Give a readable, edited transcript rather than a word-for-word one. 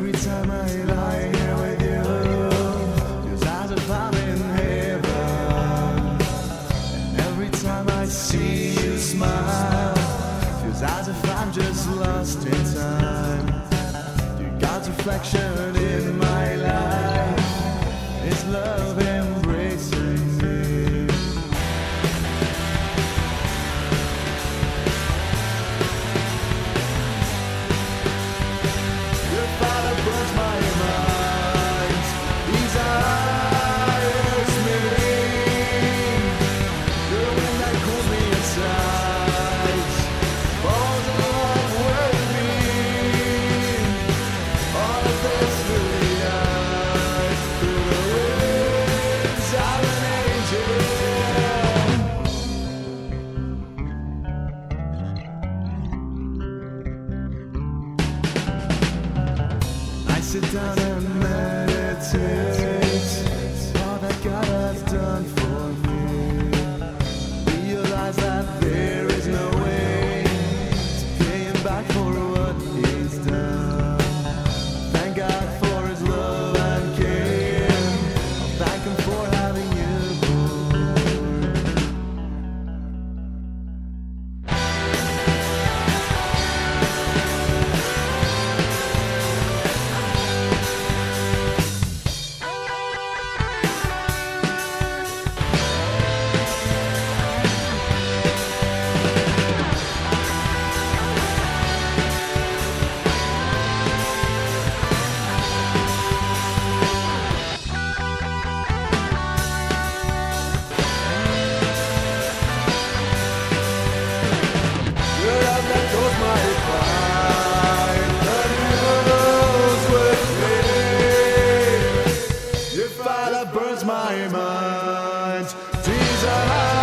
Every time I lie here with you, feels as if I'm in heaven. And every time I see you smile, feels as if I'm just lost in time. You're God's reflection in my life. It's love embracing me. Your father burns my mind. He desires me. You're the wind that cools me inside. Falls in love with me. All of this through the eyes, through the wings of an angel. I sit down and meditate. All that God has done for me. Realize that there is no way to pay him back for what he's done. Thank God for his love and care. I'll thank him for having you born. Your love that goes my pride, that moves with me. Your fire that burns my mind. Jesus.